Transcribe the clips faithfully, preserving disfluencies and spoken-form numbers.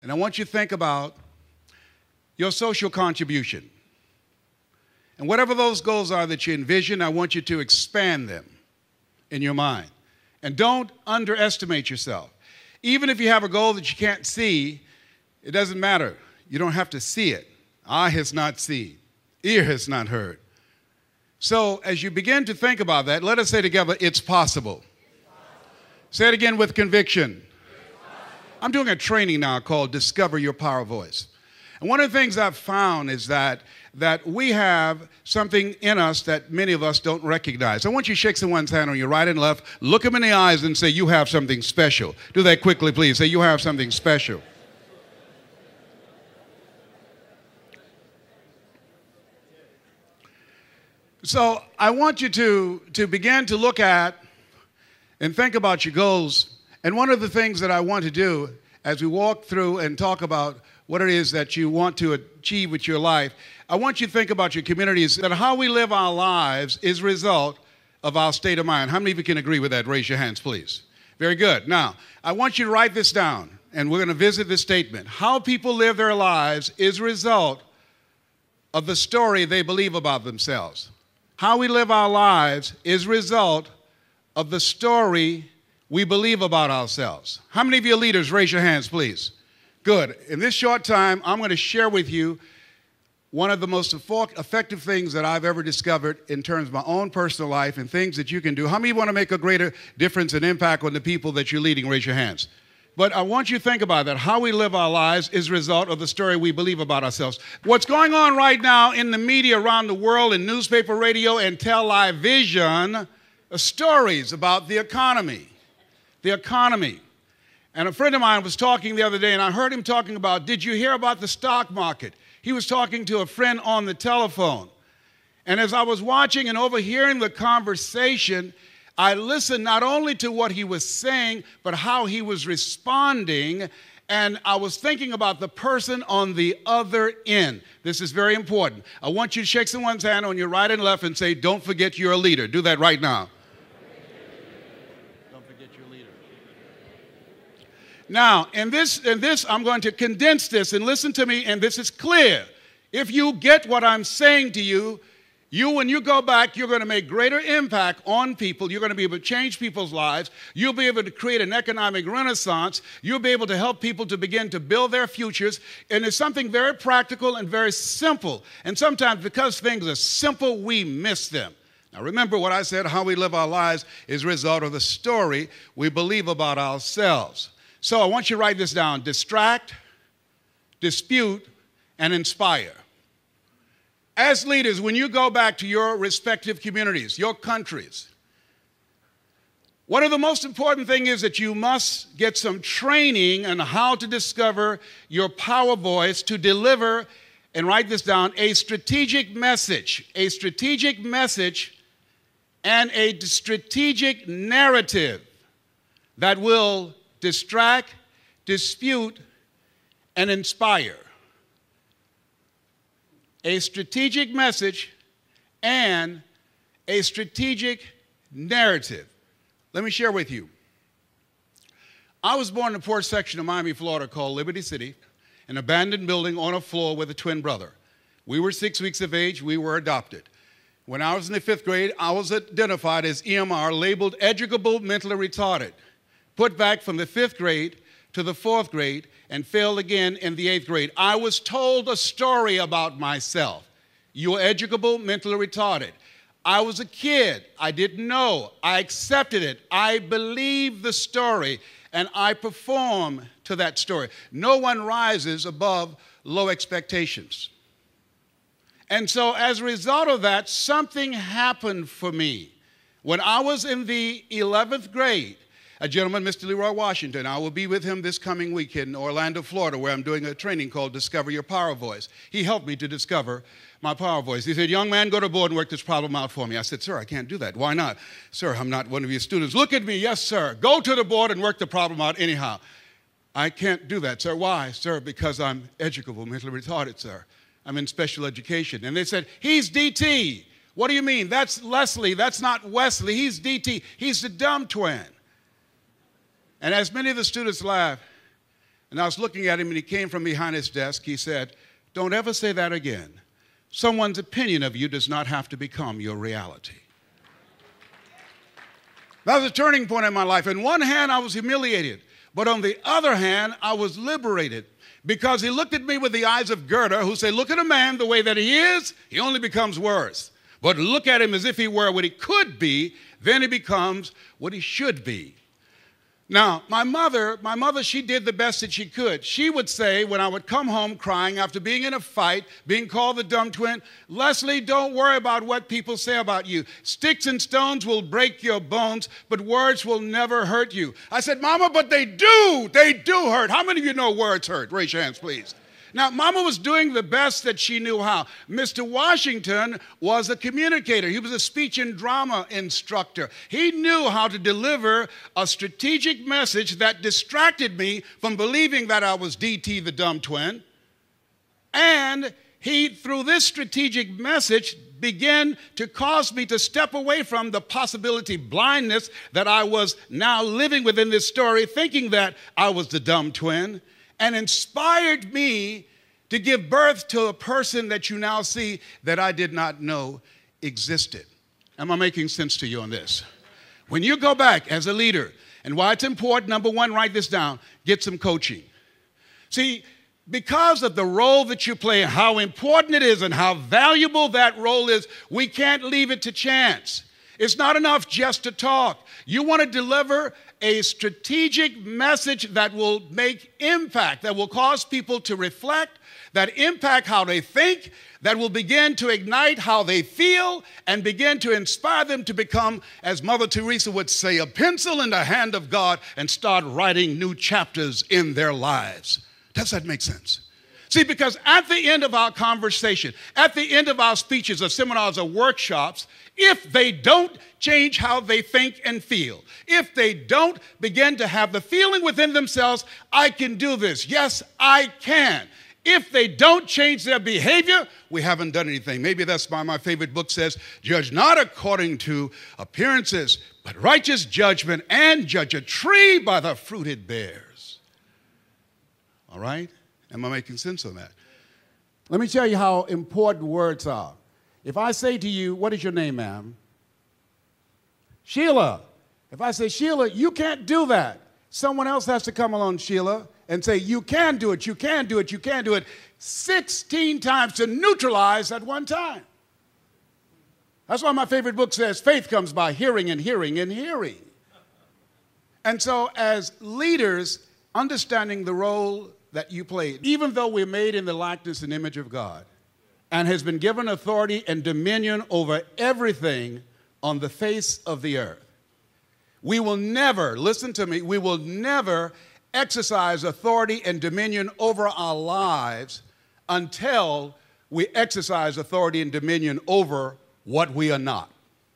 And I want you to think about your social contribution. And whatever those goals are that you envision, I want you to expand them in your mind. And don't underestimate yourself. Even if you have a goal that you can't see, it doesn't matter. You don't have to see it. Eye has not seen, ear has not heard. So as you begin to think about that, let us say together, it's possible. It's possible. Say it again with conviction. I'm doing a training now called Discover Your Power Voice. And one of the things I've found is that, that we have something in us that many of us don't recognize. I want you to shake someone's hand on your right and left, look them in the eyes and say, you have something special. Do that quickly, please. Say, you have something special. So I want you to, to begin to look at and think about your goals. And one of the things that I want to do as we walk through and talk about what it is that you want to achieve with your life, I want you to think about your communities, that how we live our lives is a result of our state of mind. How many of you can agree with that? Raise your hands, please. Very good. Now, I want you to write this down, and we're going to visit this statement. How people live their lives is a result of the story they believe about themselves. How we live our lives is a result of the story we believe about ourselves. How many of you leaders, raise your hands, please? Good. In this short time, I'm going to share with you one of the most effective things that I've ever discovered in terms of my own personal life and things that you can do. How many want to make a greater difference and impact on the people that you're leading? Raise your hands. But I want you to think about that. How we live our lives is a result of the story we believe about ourselves. What's going on right now in the media around the world, in newspaper, radio, and television, are stories about the economy. The economy. And a friend of mine was talking the other day, and I heard him talking about, did you hear about the stock market? He was talking to a friend on the telephone. And as I was watching and overhearing the conversation, I listened not only to what he was saying, but how he was responding. And I was thinking about the person on the other end. This is very important. I want you to shake someone's hand on your right and left and say, don't forget you're a leader. Do that right now. Don't forget you're a leader. Now, in this, in this, I'm going to condense this, and listen to me, and this is clear. If you get what I'm saying to you, you, when you go back, you're going to make greater impact on people. You're going to be able to change people's lives. You'll be able to create an economic renaissance. You'll be able to help people to begin to build their futures. And it's something very practical and very simple. And sometimes because things are simple, we miss them. Now remember what I said, how we live our lives is a result of the story we believe about ourselves. So I want you to write this down. Distract, dispute, and inspire. As leaders, when you go back to your respective communities, your countries, one of the most important things is that you must get some training on how to discover your power voice to deliver, and write this down, a strategic message, a strategic message and a strategic narrative that will distract, dispute, and inspire. A strategic message and a strategic narrative. Let me share with you. I was born in a poor section of Miami, Florida called Liberty City, an abandoned building on a floor with a twin brother. We were six weeks of age. We were adopted. When I was in the fifth grade, I was identified as E M R, labeled educable mentally retarded, put back from the fifth grade to the fourth grade, and failed again in the eighth grade. I was told a story about myself. You're educable, mentally retarded. I was a kid. I didn't know. I accepted it. I believed the story, and I perform to that story. No one rises above low expectations. And so as a result of that, something happened for me. When I was in the eleventh grade, a gentleman, Mister Leroy Washington, I will be with him this coming week in Orlando, Florida, where I'm doing a training called Discover Your Power Voice. He helped me to discover my power voice. He said, young man, go to the board and work this problem out for me. I said, sir, I can't do that. Why not? Sir, I'm not one of your students. Look at me. Yes, sir. Go to the board and work the problem out anyhow. I can't do that, sir. Why? Sir, because I'm educable, mentally retarded, sir. I'm in special education. And they said, he's D T. What do you mean? That's Leslie. That's not Wesley. He's D T. He's the dumb twin. And as many of the students laughed, And I was looking at him, and he came from behind his desk. He said, "Don't ever say that again. Someone's opinion of you does not have to become your reality." That was a turning point in my life. On one hand, I was humiliated. But on the other hand, I was liberated. Because he looked at me with the eyes of Goethe, who said, look at a man the way that he is, he only becomes worse. But look at him as if he were what he could be, then he becomes what he should be. Now, my mother, my mother, she did the best that she could. She would say, when I would come home crying after being in a fight, being called the dumb twin, Leslie, don't worry about what people say about you. Sticks and stones will break your bones, but words will never hurt you. I said, Mama, but they do. They do hurt. How many of you know words hurt? Raise your hands, please. Now, Mama was doing the best that she knew how. Mister Washington was a communicator. He was a speech and drama instructor. He knew how to deliver a strategic message that distracted me from believing that I was D T the dumb twin. And he, through this strategic message, began to cause me to step away from the possibility blindness that I was now living within this story, thinking that I was the dumb twin, and inspired me to give birth to a person that you now see that I did not know existed. Am I making sense to you on this? When you go back as a leader, and why it's important, number one, write this down, get some coaching. See, because of the role that you play and how important it is and how valuable that role is, we can't leave it to chance. It's not enough just to talk. You want to deliver a strategic message that will make impact, that will cause people to reflect, that impact how they think, that will begin to ignite how they feel, and begin to inspire them to become, as Mother Teresa would say, a pencil in the hand of God and start writing new chapters in their lives. Does that make sense? See, because at the end of our conversation, at the end of our speeches or seminars or workshops, if they don't change how they think and feel, if they don't begin to have the feeling within themselves, I can do this, yes, I can. If they don't change their behavior, we haven't done anything. Maybe that's why my favorite book says, judge not according to appearances, but righteous judgment, and judge a tree by the fruit it bears. All right? Am I making sense on that? Let me tell you how important words are. If I say to you, what is your name, ma'am? Sheila. If I say, Sheila, you can't do that. Someone else has to come along, Sheila, and say, you can do it, you can do it, you can do it, sixteen times to neutralize at one time. That's why my favorite book says, faith comes by hearing and hearing and hearing. And so as leaders, understanding the role that you play, even though we're made in the likeness and image of God, and has been given authority and dominion over everything on the face of the earth, we will never, listen to me, we will never exercise authority and dominion over our lives until we exercise authority and dominion over what we are not.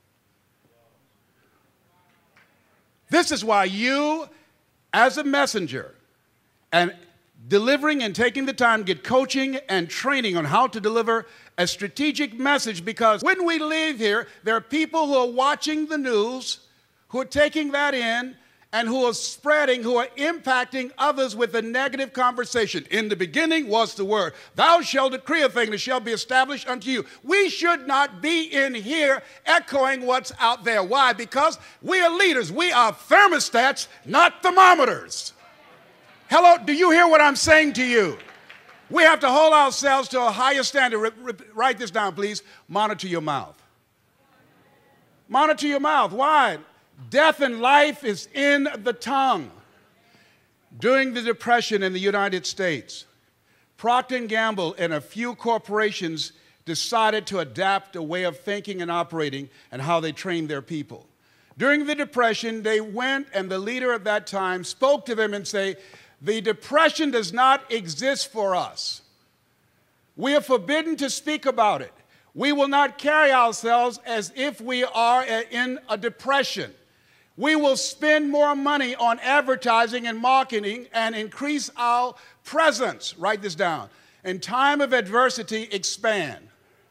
This is why you, as a messenger, and delivering and taking the time to get coaching and training on how to deliver a strategic message, because when we leave here, there are people who are watching the news, who are taking that in, and who are spreading, who are impacting others with a negative conversation. In the beginning was the word. Thou shalt decree a thing, and it shall be established unto you. We should not be in here echoing what's out there. Why? Because we are leaders. We are thermostats, not thermometers. Hello, do you hear what I'm saying to you? We have to hold ourselves to a higher standard. Write this down, please. Monitor your mouth. Monitor your mouth. Why? Death and life is in the tongue. During the Depression in the United States, Procter and Gamble and a few corporations decided to adapt a way of thinking and operating and how they trained their people. During the Depression, they went, and the leader at that time spoke to them and said, the Depression does not exist for us. We are forbidden to speak about it. We will not carry ourselves as if we are in a depression. We will spend more money on advertising and marketing and increase our presence. Write this down. In time of adversity, expand.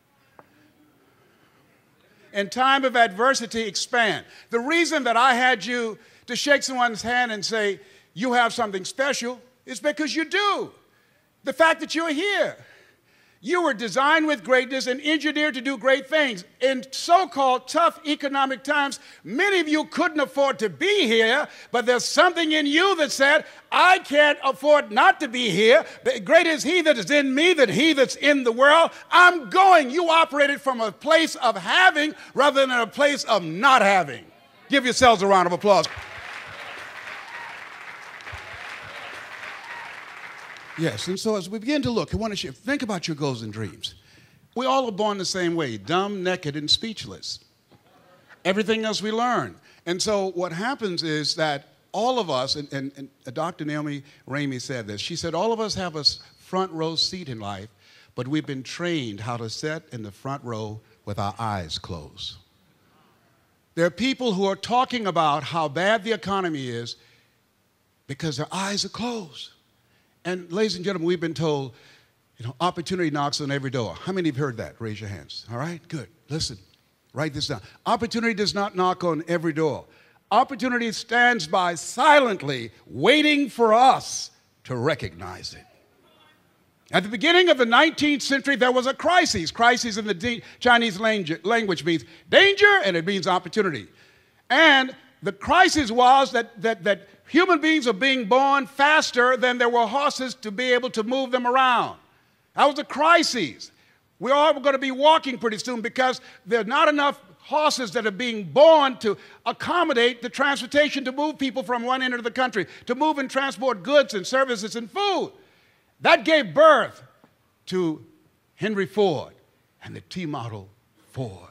In time of adversity, expand. The reason that I had you to shake someone's hand and say, you have something special, It's because you do. The fact that you're here. You were designed with greatness and engineered to do great things. In so-called tough economic times, many of you couldn't afford to be here, but there's something in you that said, I can't afford not to be here. Greater is he that is in me than he that's in the world. I'm going. You operated from a place of having rather than a place of not having. Give yourselves a round of applause. Yes, and so as we begin to look, I want to share, think about your goals and dreams. We all are born the same way, dumb, naked, and speechless. Everything else we learn. And so what happens is that all of us, and, and, and Doctor Naomi Ramey said this, she said, all of us have a front row seat in life, but we've been trained how to sit in the front row with our eyes closed. There are people who are talking about how bad the economy is because their eyes are closed. And ladies and gentlemen, we've been told, you know, opportunity knocks on every door. How many have heard that? Raise your hands. All right, good. Listen, write this down. Opportunity does not knock on every door. Opportunity stands by silently, waiting for us to recognize it. At the beginning of the nineteenth century, there was a crisis. Crisis in the Chinese language means danger, and it means opportunity. And the crisis was that, that, that human beings are being born faster than there were horses to be able to move them around. That was a crisis. We're all going to be walking pretty soon because there are not enough horses that are being born to accommodate the transportation to move people from one end of the country, to move and transport goods and services and food. That gave birth to Henry Ford and the T-Model Ford.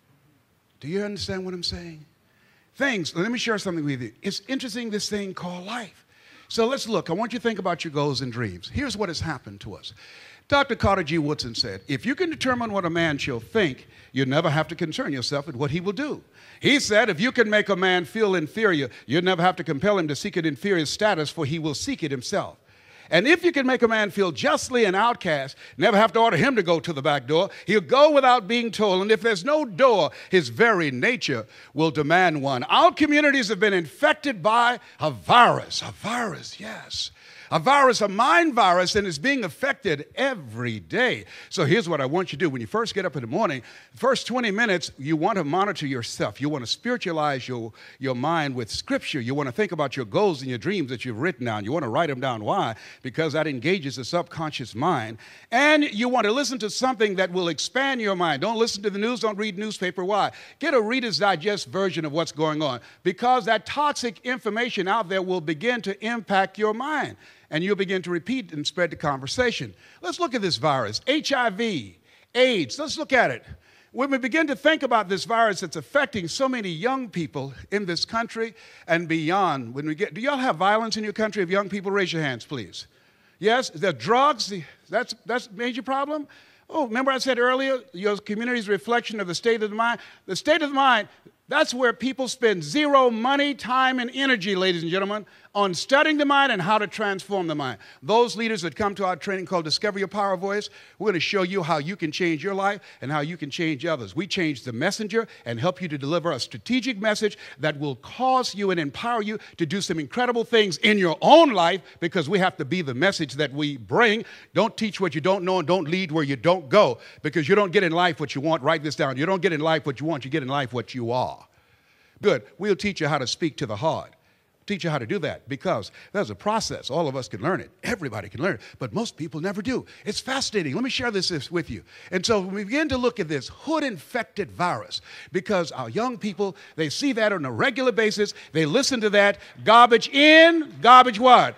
Do you understand what I'm saying? Things, let me share something with you. It's interesting, this thing called life. So let's look. I want you to think about your goals and dreams. Here's what has happened to us. Doctor Carter G. Woodson said, if you can determine what a man shall think, you'll never have to concern yourself with what he will do. He said, if you can make a man feel inferior, you'll never have to compel him to seek an inferior status, for he will seek it himself. And if you can make a man feel justly an outcast, never have to order him to go to the back door. He'll go without being told. And if there's no door, his very nature will demand one. Our communities have been infected by a virus. A virus, yes. A virus, a mind virus, and it's being affected every day. So here's what I want you to do. When you first get up in the morning, the first twenty minutes, you want to monitor yourself. You want to spiritualize your, your mind with Scripture. You want to think about your goals and your dreams that you've written down. You want to write them down. Why? Because that engages the subconscious mind. And you want to listen to something that will expand your mind. Don't listen to the news. Don't read newspaper. Why? Get a Reader's Digest version of what's going on, because that toxic information out there will begin to impact your mind. And you'll begin to repeat and spread the conversation. Let's look at this virus, H I V, AIDS. Let's look at it. When we begin to think about this virus that's affecting so many young people in this country and beyond, when we get, do y'all have violence in your country of young people? Raise your hands, please. Yes, the drugs, that's, that's a major problem. Oh, remember I said earlier, your community's reflection of the state of the mind? The state of the mind, that's where people spend zero money, time, and energy, ladies and gentlemen, on studying the mind and how to transform the mind. Those leaders that come to our training called Discover Your Power Voice, we're going to show you how you can change your life and how you can change others. We change the messenger and help you to deliver a strategic message that will cause you and empower you to do some incredible things in your own life, because we have to be the message that we bring. Don't teach what you don't know, and don't lead where you don't go, because you don't get in life what you want. Write this down. You don't get in life what you want. You get in life what you are. Good. We'll teach you how to speak to the heart. Teach you how to do that, because there's a process. All of us can learn it. Everybody can learn it, but most people never do. It's fascinating. Let me share this, this with you. And so when we begin to look at this hood-infected virus, because our young people, they see that on a regular basis. They listen to that. Garbage in, garbage what?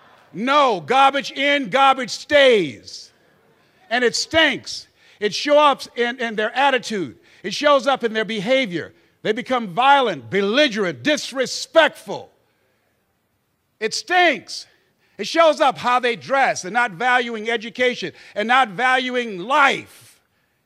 No, garbage in, garbage stays. And it stinks. It shows up in, in their attitude. It shows up in their behavior. They become violent, belligerent, disrespectful. It stinks. It shows up how they dress and not valuing education and not valuing life.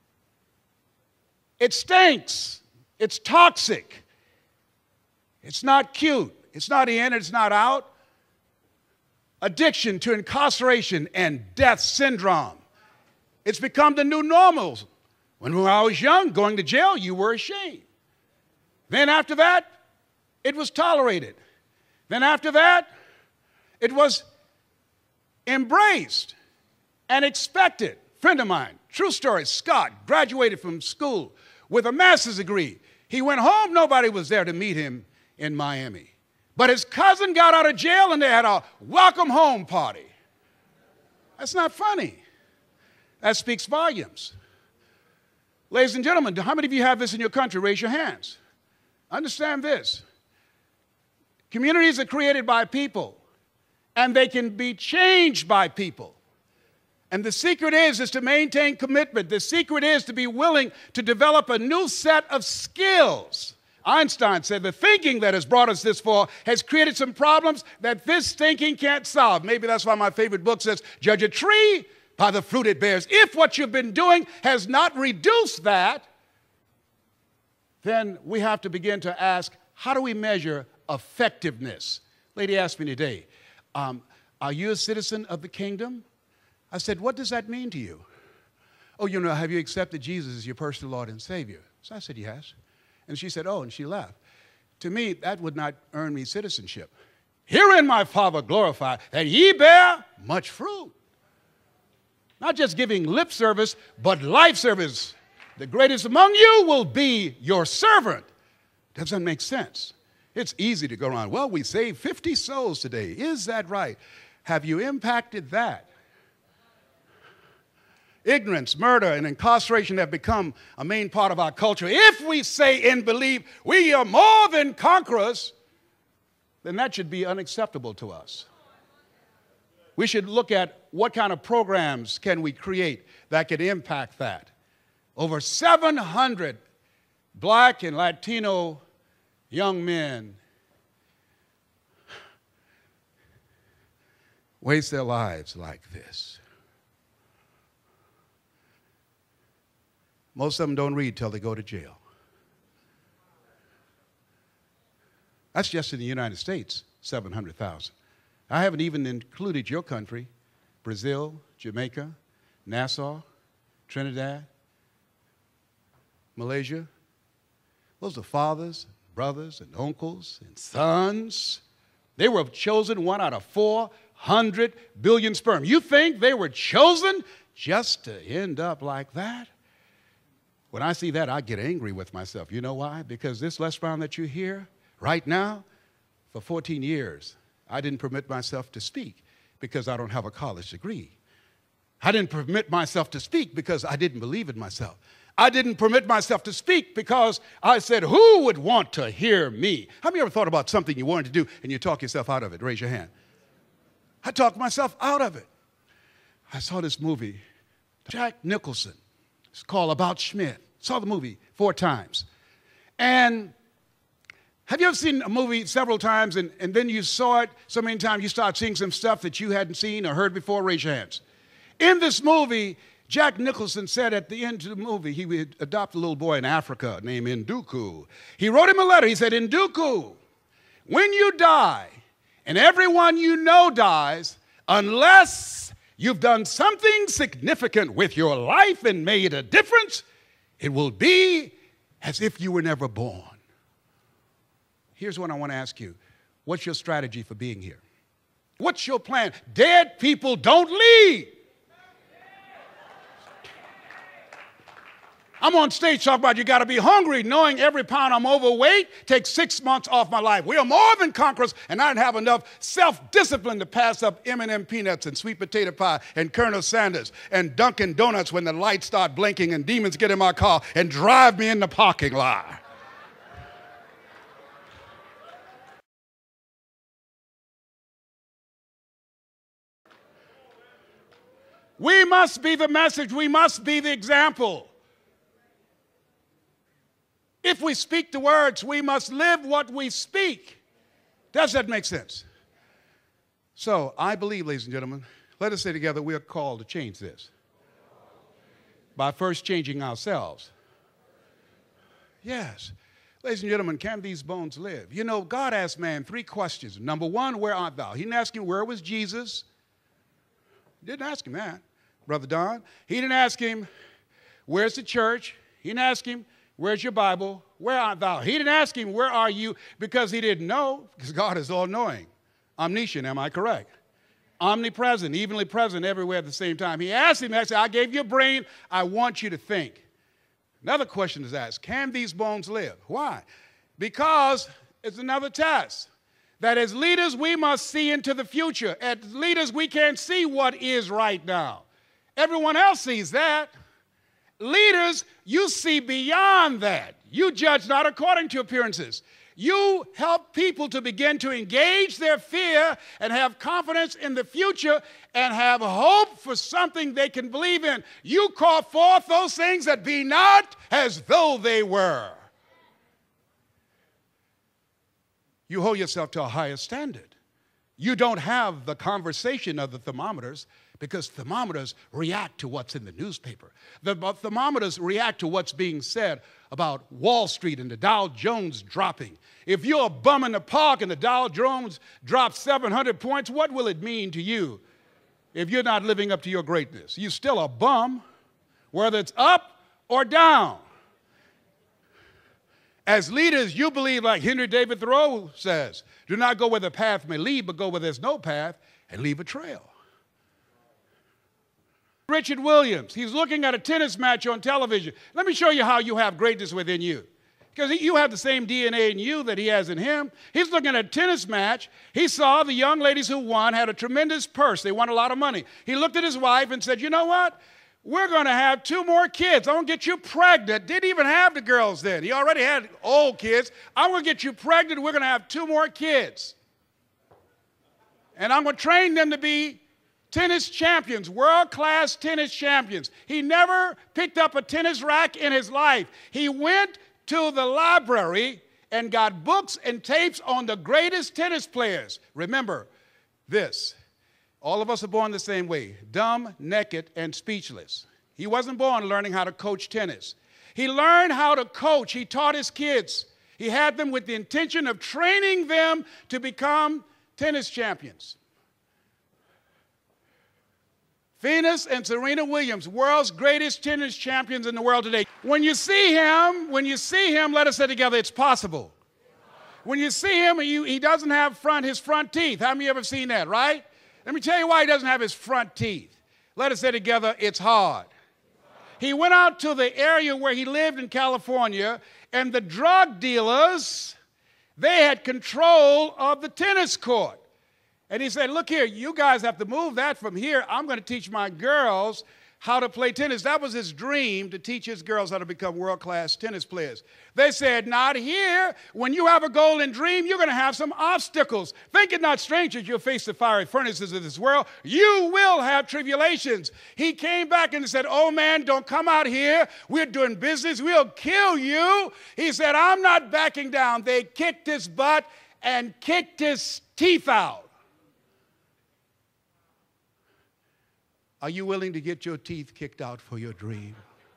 It stinks. It's toxic. It's not cute. It's not in, it's not out. Addiction to incarceration and death syndrome. It's become the new normal. When I was young, going to jail, you were ashamed. Then after that, it was tolerated. Then after that, it was embraced and expected. Friend of mine, true story, Scott, graduated from school with a master's degree. He went home, nobody was there to meet him in Miami. But his cousin got out of jail and they had a welcome home party. That's not funny. That speaks volumes. Ladies and gentlemen, how many of you have this in your country? Raise your hands. Understand this. Communities are created by people, and they can be changed by people. And the secret is, is to maintain commitment. The secret is to be willing to develop a new set of skills. Einstein said the thinking that has brought us this far has created some problems that this thinking can't solve. Maybe that's why my favorite book says, judge a tree by the fruit it bears. If what you've been doing has not reduced that, then we have to begin to ask, how do we measure effectiveness? Lady asked me today, um, are you a citizen of the kingdom? I said, what does that mean to you? Oh, you know, have you accepted Jesus as your personal Lord and Savior? So I said, yes. And she said, oh, and she left. To me, that would not earn me citizenship. Herein my Father glorified, that ye bear much fruit. Not just giving lip service, but life service. The greatest among you will be your servant. Doesn't make sense. It's easy to go around, well, we saved fifty souls today. Is that right? Have you impacted that? Ignorance, murder, and incarceration have become a main part of our culture. If we say and believe we are more than conquerors, then that should be unacceptable to us. We should look at what kind of programs can we create that could impact that. Over seven hundred black and Latino young men waste their lives like this. Most of them don't read till they go to jail. That's just in the United States, seven hundred thousand. I haven't even included your country, Brazil, Jamaica, Nassau, Trinidad, Malaysia. Those are fathers, brothers, and uncles, and sons. They were chosen one out of four hundred billion sperm. You think they were chosen just to end up like that? When I see that, I get angry with myself. You know why? Because this Les Brown that you hear right now, for fourteen years, I didn't permit myself to speak because I don't have a college degree. I didn't permit myself to speak because I didn't believe in myself. I didn't permit myself to speak because I said, who would want to hear me? How many ever thought about something you wanted to do and you talk yourself out of it? Raise your hand. I talked myself out of it. I saw this movie, Jack Nicholson. It's called About Schmidt. Saw the movie four times. And have you ever seen a movie several times and, and then you saw it so many times you start seeing some stuff that you hadn't seen or heard before? Raise your hands. In this movie, Jack Nicholson said at the end of the movie he would adopt a little boy in Africa named Nduku. He wrote him a letter. He said, Nduku, when you die, and everyone you know dies, unless you've done something significant with your life and made a difference, it will be as if you were never born. Here's what I want to ask you. What's your strategy for being here? What's your plan? Dead people don't leave. I'm on stage talking about you got to be hungry, knowing every pound I'm overweight takes six months off my life. We are more than conquerors, and I didn't have enough self-discipline to pass up M and M peanuts and sweet potato pie and Colonel Sanders and Dunkin' Donuts when the lights start blinking and demons get in my car and drive me in the parking lot. We must be the message. We must be the example. If we speak the words, we must live what we speak. Does that make sense? So I believe, ladies and gentlemen, let us say together we are called to change this by first changing ourselves. Yes. Ladies and gentlemen, can these bones live? You know, God asked man three questions. Number one, where art thou? He didn't ask him, where was Jesus? He didn't ask him that, Brother Don. He didn't ask him, where's the church? He didn't ask him, where's your Bible? Where art thou? He didn't ask him, where are you? Because he didn't know, because God is all-knowing. Omniscient, am I correct? omnipresent, evenly present everywhere at the same time. He asked him, I said, I gave you a brain, I want you to think. Another question is asked, can these bones live? Why? Because it's another test. That as leaders, we must see into the future. As leaders, we can't see what is right now. Everyone else sees that. Leaders, you see beyond that. You judge not according to appearances. You help people to begin to engage their fear and have confidence in the future and have hope for something they can believe in. You call forth those things that be not as though they were. You hold yourself to a higher standard. You don't have the conversation of the thermometers because thermometers react to what's in the newspaper. The thermometers react to what's being said about Wall Street and the Dow Jones dropping. If you're a bum in the park and the Dow Jones drops seven hundred points, what will it mean to you if you're not living up to your greatness? You're still a bum, whether it's up or down. As leaders, you believe, like Henry David Thoreau says, do not go where the path may lead, but go where there's no path and leave a trail. Richard Williams, he's looking at a tennis match on television. Let me show you how you have greatness within you. Because you have the same D N A in you that he has in him. He's looking at a tennis match. He saw the young ladies who won had a tremendous purse. They won a lot of money. He looked at his wife and said, you know what? We're going to have two more kids. I'm going to get you pregnant. Didn't even have the girls then. He already had old kids. I'm going to get you pregnant. We're going to have two more kids. And I'm going to train them to be tennis champions, world-class tennis champions. He never picked up a tennis racket in his life. He went to the library and got books and tapes on the greatest tennis players. Remember this. All of us are born the same way, dumb, naked, and speechless. He wasn't born learning how to coach tennis. He learned how to coach. He taught his kids. He had them with the intention of training them to become tennis champions. Venus and Serena Williams, world's greatest tennis champions in the world today. When you see him, when you see him, let us say together, it's possible. When you see him, you, he doesn't have front, his front teeth. How many of you ever seen that, right? Let me tell you why he doesn't have his front teeth. Let us say together, it's hard. He went out to the area where he lived in California, and the drug dealers, they had control of the tennis court. And he said, look here, you guys have to move that from here. I'm going to teach my girls how to play tennis. That was his dream, to teach his girls how to become world-class tennis players. They said, not here. When you have a goal and dream, you're going to have some obstacles. Think it not strange that you'll face the fiery furnaces of this world. You will have tribulations. He came back and said, oh, man, don't come out here. We're doing business. We'll kill you. He said, I'm not backing down. They kicked his butt and kicked his teeth out. Are you willing to get your teeth kicked out for your dream?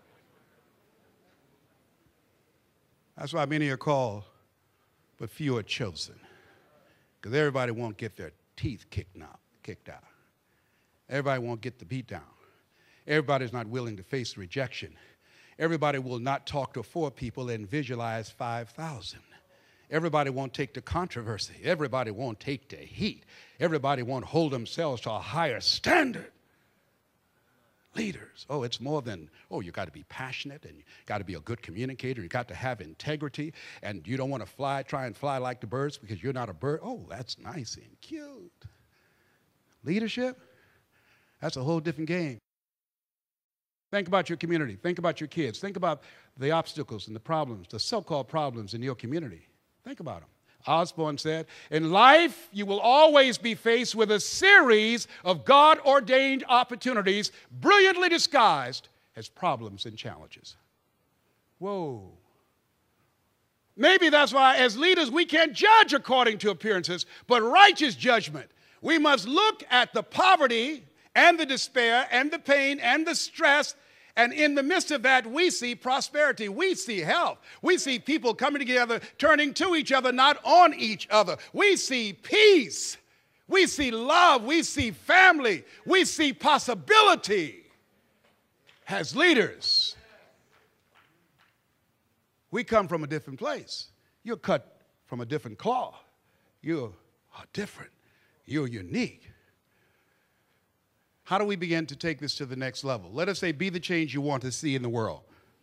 That's why many are called, but few are chosen. Because everybody won't get their teeth kicked out, kicked out. Everybody won't get the beat down. Everybody's not willing to face rejection. Everybody will not talk to four people and visualize five thousand. Everybody won't take the controversy. Everybody won't take the heat. Everybody won't hold themselves to a higher standard. Leaders. Oh, it's more than, oh, you got to be passionate and you got to be a good communicator. You got to have integrity and you don't want to fly, try and fly like the birds because you're not a bird. Oh, that's nice and cute. Leadership, that's a whole different game. Think about your community. Think about your kids. Think about the obstacles and the problems, the so-called problems in your community. Think about them. Osborne said, in life, you will always be faced with a series of God-ordained opportunities brilliantly disguised as problems and challenges. Whoa. Maybe that's why as leaders we can't judge according to appearances, but righteous judgment. We must look at the poverty and the despair and the pain and the stress. And in the midst of that, we see prosperity. We see health. We see people coming together, turning to each other, not on each other. We see peace. We see love. We see family. We see possibility. As leaders, we come from a different place. You're cut from a different cloth. You're different. You're unique. How do we begin to take this to the next level? Let us say, be the change you want to see in the world.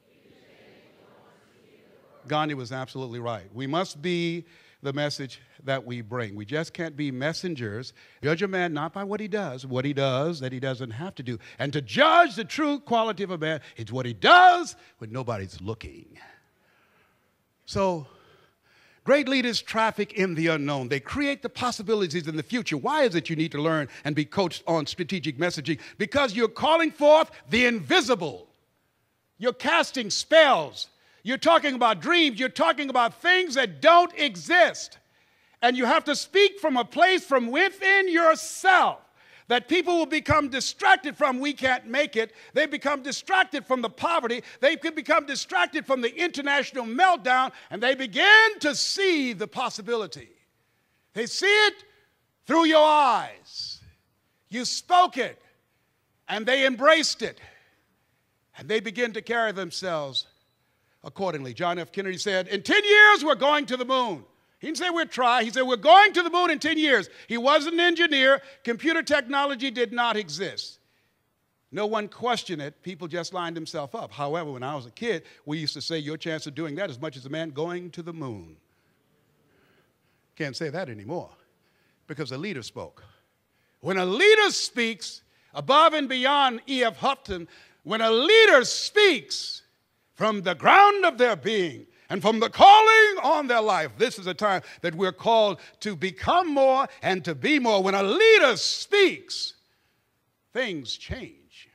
Gandhi was absolutely right. We must be the message that we bring. We just can't be messengers. Judge a man not by what he does, what he does that he doesn't have to do. And to judge the true quality of a man, it's what he does when nobody's looking. So, great leaders traffic in the unknown. They create the possibilities in the future. Why is it you need to learn and be coached on strategic messaging? Because you're calling forth the invisible. You're casting spells. You're talking about dreams. You're talking about things that don't exist. And you have to speak from a place from within yourself that people will become distracted from. We can't make it. They become distracted from the poverty. They could become distracted from the international meltdown, and they begin to see the possibility. They see it through your eyes. You spoke it, and they embraced it, and they begin to carry themselves accordingly. John F. Kennedy said, in ten years, we're going to the moon. He didn't say we'd try. He said, we're going to the moon in ten years. He was an engineer. Computer technology did not exist. No one questioned it. People just lined themselves up. However, when I was a kid, we used to say your chance of doing that as much as a man going to the moon. Can't say that anymore because a leader spoke. When a leader speaks above and beyond E F Houghton, when a leader speaks from the ground of their being, and from the calling on their life, this is a time that we're called to become more and to be more. When a leader speaks, things change.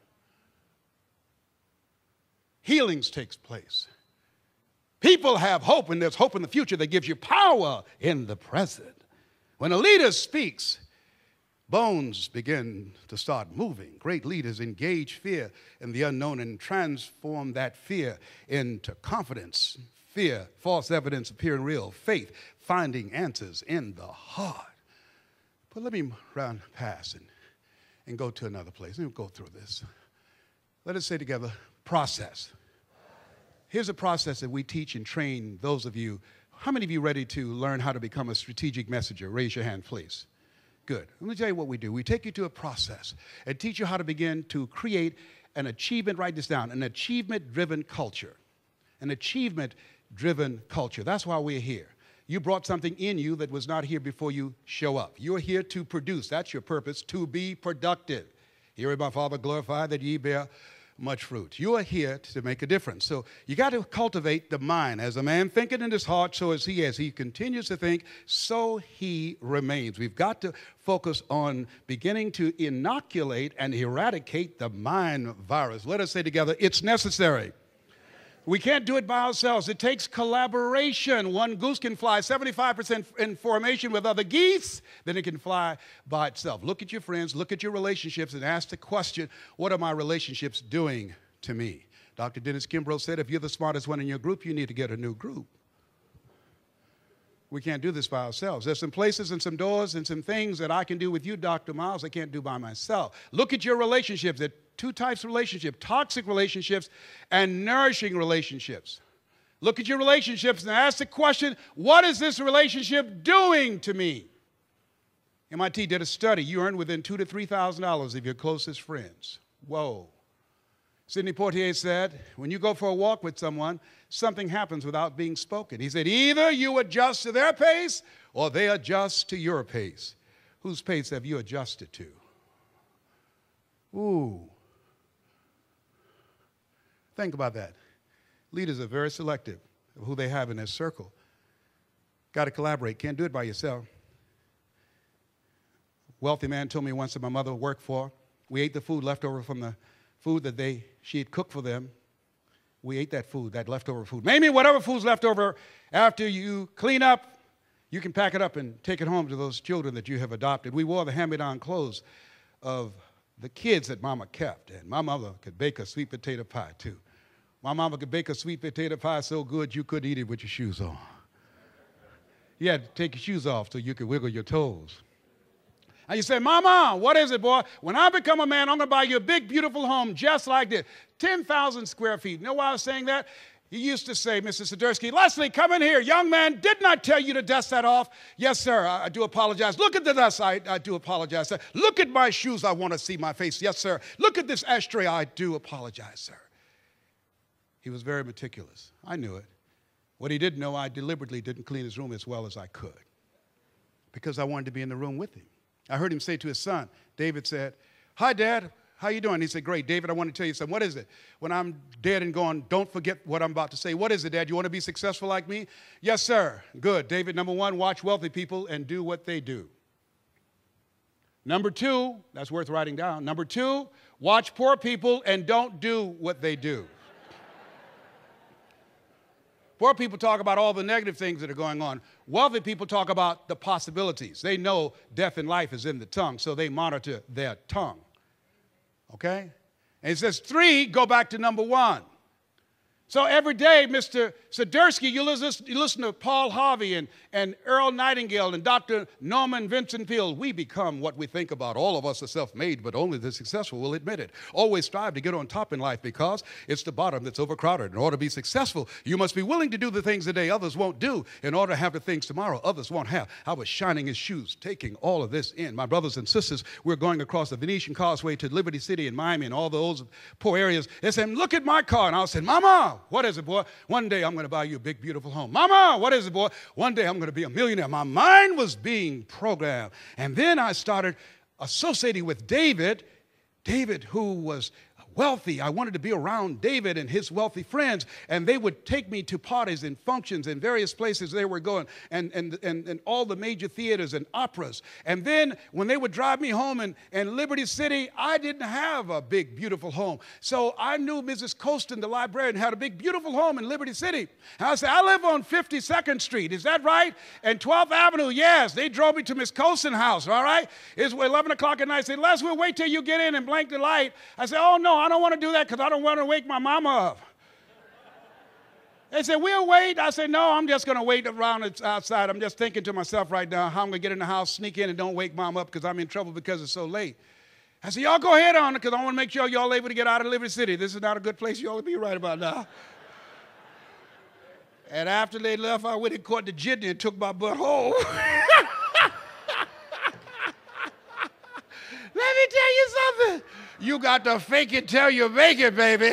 Healings takes place. People have hope, and there's hope in the future that gives you power in the present. When a leader speaks, bones begin to start moving. Great leaders engage fear in the unknown and transform that fear into confidence. Fear, false evidence appearing real. Faith, finding answers in the heart. But let me round past and, and go to another place. Let me go through this. Let us say together, process. Here's a process that we teach and train those of you. How many of you ready to learn how to become a strategic messenger? Raise your hand, please. Good. Let me tell you what we do. We take you to a process and teach you how to begin to create an achievement, write this down, an achievement-driven culture. An achievement-driven culture. That's why we're here. You brought something in you that was not here before you show up. You're here to produce. That's your purpose, to be productive. Hear my Father glorify that ye bear much fruit. You are here to make a difference. So you got to cultivate the mind. As a man thinketh in his heart, so is he. As he continues to think, so he remains. We've got to focus on beginning to inoculate and eradicate the mind virus. Let us say together, it's necessary. We can't do it by ourselves. It takes collaboration. One goose can fly seventy-five percent in formation with other geese, then it can fly by itself. Look at your friends, look at your relationships, and ask the question, what are my relationships doing to me? Doctor Dennis Kimbrough said, if you're the smartest one in your group, you need to get a new group. We can't do this by ourselves. There's some places and some doors and some things that I can do with you, Doctor Miles, I can't do by myself. Look at your relationships. There are two types of relationships, toxic relationships and nourishing relationships. Look at your relationships and ask the question, what is this relationship doing to me? M I T did a study. You earn within two thousand to three thousand dollars of your closest friends. Whoa. Sidney Poitier said, when you go for a walk with someone, something happens without being spoken. He said, either you adjust to their pace or they adjust to your pace. Whose pace have you adjusted to? Ooh. Think about that. Leaders are very selective of who they have in their circle. Got to collaborate. Can't do it by yourself. Wealthy man told me once that my mother worked for. We ate the food left over from the food that they she had cooked for them. We ate that food, that leftover food. Maybe whatever food's left over after you clean up, you can pack it up and take it home to those children that you have adopted. We wore the hand-me-down clothes of the kids that Mama kept, and my mother could bake a sweet potato pie too. My mama could bake a sweet potato pie so good you couldn't eat it with your shoes on. You had to take your shoes off so you could wiggle your toes. And you say, Mama, what is it, boy? When I become a man, I'm going to buy you a big, beautiful home just like this. ten thousand square feet. You know why I was saying that? He used to say, Mister Swiderski, Leslie, come in here. Young man, didn't I tell you to dust that off? Yes, sir, I, I do apologize. Look at the dust. I, I do apologize, sir. Look at my shoes. I want to see my face. Yes, sir. Look at this ashtray. I do apologize, sir. He was very meticulous. I knew it. What he didn't know, I deliberately didn't clean his room as well as I could because I wanted to be in the room with him. I heard him say to his son, David said, hi, Dad. How you doing? He said, great. David, I want to tell you something. What is it? When I'm dead and gone, don't forget what I'm about to say. What is it, Dad? You want to be successful like me? Yes, sir. Good. David, number one, watch wealthy people and do what they do. Number two, that's worth writing down. Number two, watch poor people and don't do what they do. Poor people talk about all the negative things that are going on. Wealthy people talk about the possibilities. They know death and life is in the tongue, so they monitor their tongue. Okay? And it says three, go back to number one. So every day, Mister Swiderski, you listen, you listen to Paul Harvey and, and Earl Nightingale and Doctor Norman Vincent Peale. We become what we think about. All of us are self-made, but only the successful will admit it. Always strive to get on top in life because it's the bottom that's overcrowded. In order to be successful, you must be willing to do the things today others won't do in order to have the things tomorrow others won't have. I was shining his shoes, taking all of this in. My brothers and sisters, we're going across the Venetian Causeway to Liberty City and Miami and all those poor areas. They said, look at my car. And I said, Mama, what is it, boy? One day I'm going to buy you a big, beautiful home. Mama, what is it, boy? One day I'm going to be a millionaire. My mind was being programmed. And then I started associating with David, David who was wealthy. I wanted to be around David and his wealthy friends, and they would take me to parties and functions and various places they were going, and, and, and, and all the major theaters and operas. And then when they would drive me home in, in Liberty City, I didn't have a big, beautiful home. So I knew Missus Colston, the librarian, had a big, beautiful home in Liberty City. And I said, I live on fifty-second Street. Is that right? And twelfth Avenue, yes. They drove me to Miss Colston's house, all right? It's eleven o'clock at night. I said, Les, we'll wait till you get in and blank the light. I said, oh, no, I don't want to do that because I don't want to wake my mama up. They said, we'll wait. I said, no, I'm just going to wait around outside. I'm just thinking to myself right now how I'm going to get in the house, sneak in, and don't wake mom up because I'm in trouble because it's so late. I said, y'all go ahead on it because I want to make sure y'all able to get out of Liberty City. This is not a good place y'all to be right about now. And after they left, I went and caught the jitney and took my butt home. Let me tell you something. You got to fake it till you make it, baby.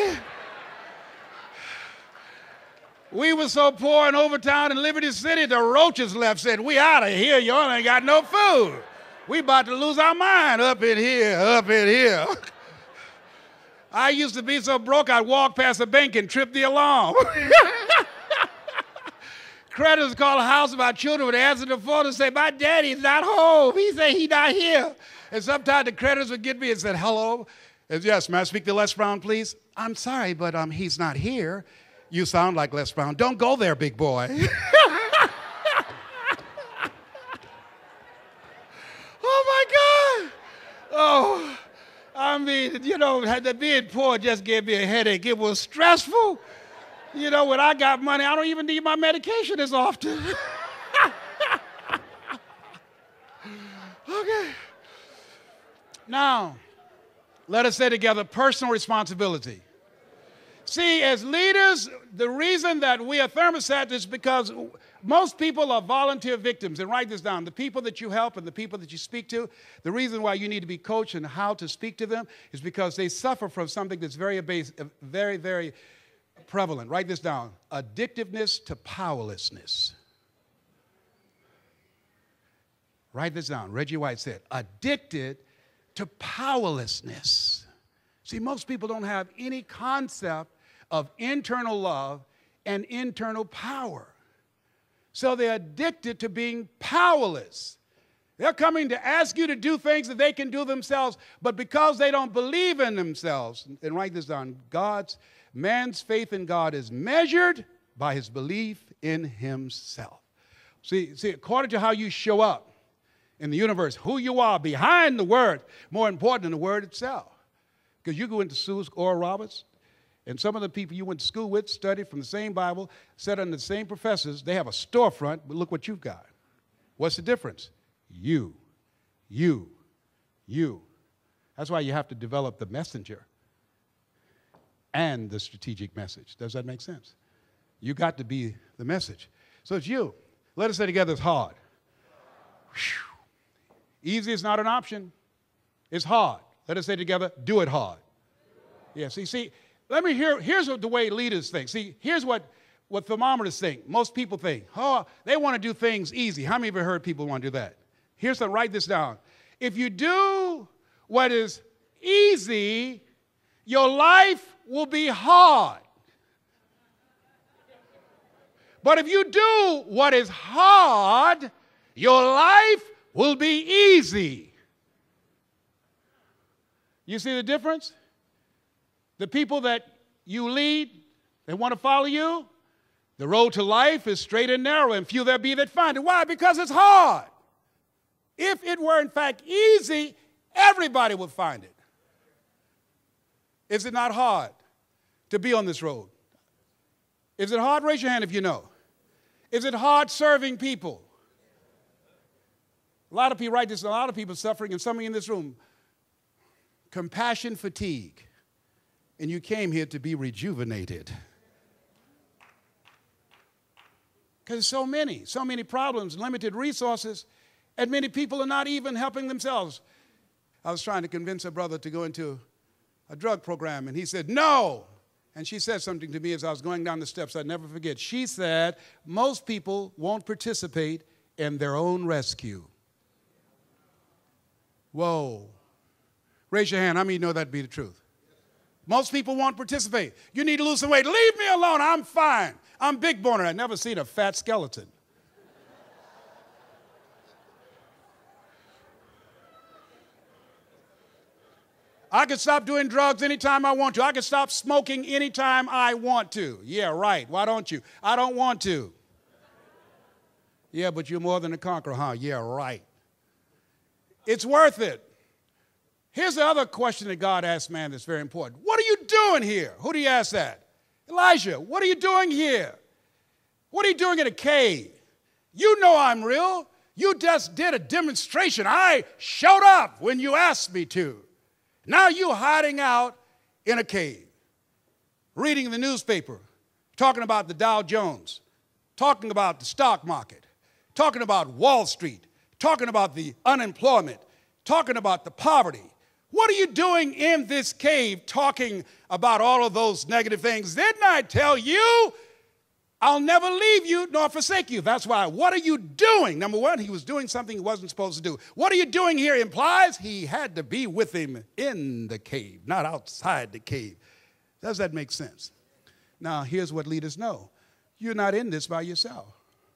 We were so poor in Overtown in Liberty City, the roaches left, said, we out of here. Y'all ain't got no food. We about to lose our mind up in here, up in here. I used to be so broke, I'd walk past a bank and trip the alarm. Creditors call the house, my children would answer the phone and say, my daddy's not home. He said he's not here. And sometimes the creditors would get me and said, hello. And yes, may I speak to Les Brown, please? I'm sorry, but um, he's not here. You sound like Les Brown. Don't go there, big boy. Oh, my God. Oh, I mean, you know, being poor just gave me a headache. It was stressful. You know, when I got money, I don't even need my medication as often. Okay. Now, let us say together, personal responsibility. See, as leaders, the reason that we are thermostats is because most people are volunteer victims. And write this down. The people that you help and the people that you speak to, the reason why you need to be coached and how to speak to them is because they suffer from something that's very, very, very prevalent. Write this down. Addictiveness to powerlessness. Write this down. Reggie White said, addicted to powerlessness. See, most people don't have any concept of internal love and internal power. So they're addicted to being powerless. They're coming to ask you to do things that they can do themselves, but because they don't believe in themselves, and write this down, God's, man's faith in God is measured by his belief in himself. See, see, according to how you show up in the universe, who you are behind the word, more important than the word itself. Because you go into school, Oral Roberts, and some of the people you went to school with studied from the same Bible, sat under the same professors. They have a storefront, but look what you've got. What's the difference? You, you, you. That's why you have to develop the messenger and the strategic message. Does that make sense? You got to be the message. So it's you. Let us say together, it's hard. Whew. Easy is not an option. It's hard. Let us say together, do it hard. Yeah, see, see, let me hear, here's what the way leaders think. See, here's what, what thermometers think. Most people think, oh, they want to do things easy. How many of you heard people want to do that? Here's to write this down. If you do what is easy, your life will be hard. But if you do what is hard, your life will be easy. You see the difference? The people that you lead, they want to follow you. The road to life is straight and narrow, and few there be that find it. Why? Because it's hard. If it were, in fact, easy, everybody would find it. Is it not hard to be on this road? Is it hard? Raise your hand if you know. Is it hard serving people? A lot of people write this, a lot of people suffering, and some of you in this room, compassion fatigue. And you came here to be rejuvenated. Because so many, so many problems, limited resources, and many people are not even helping themselves. I was trying to convince a brother to go into a drug program, and he said, no. And she said something to me as I was going down the steps I'd never forget. She said, most people won't participate in their own rescue. Whoa. Raise your hand. How many know that to be the truth? Most people won't participate. You need to lose some weight. Leave me alone. I'm fine. I'm big boner. I've never seen a fat skeleton. I can stop doing drugs anytime I want to. I can stop smoking anytime I want to. Yeah, right. Why don't you? I don't want to. Yeah, but you're more than a conqueror, huh? Yeah, right. It's worth it. Here's the other question that God asked man that's very important. What are you doing here? Who do you ask that? Elijah, what are you doing here? What are you doing in a cave? You know I'm real. You just did a demonstration. I showed up when you asked me to. Now you're hiding out in a cave, reading the newspaper, talking about the Dow Jones, talking about the stock market, talking about Wall Street, talking about the unemployment, talking about the poverty. What are you doing in this cave talking about all of those negative things? Didn't I tell you I'll never leave you nor forsake you? That's why. What are you doing? Number one, he was doing something he wasn't supposed to do. What are you doing here implies he had to be with him in the cave, not outside the cave. Does that make sense? Now, here's what leaders know. You're not in this by yourself.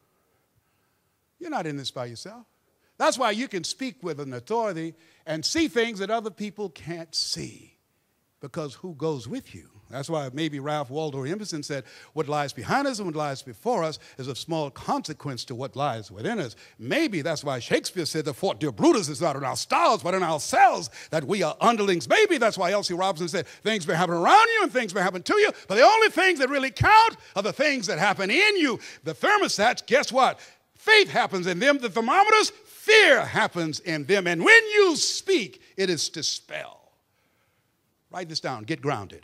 You're not in this by yourself. That's why you can speak with an authority and see things that other people can't see, because who goes with you? That's why maybe Ralph Waldo Emerson said, what lies behind us and what lies before us is of small consequence to what lies within us. Maybe that's why Shakespeare said the fort dear Brutus is not in our stars, but in ourselves, that we are underlings. Maybe that's why L C Robinson said things may happen around you and things may happen to you, but the only things that really count are the things that happen in you. The thermostats, guess what? Faith happens in them. The thermometers, fear happens in them. And when you speak, it is dispel. Write this down. Get grounded.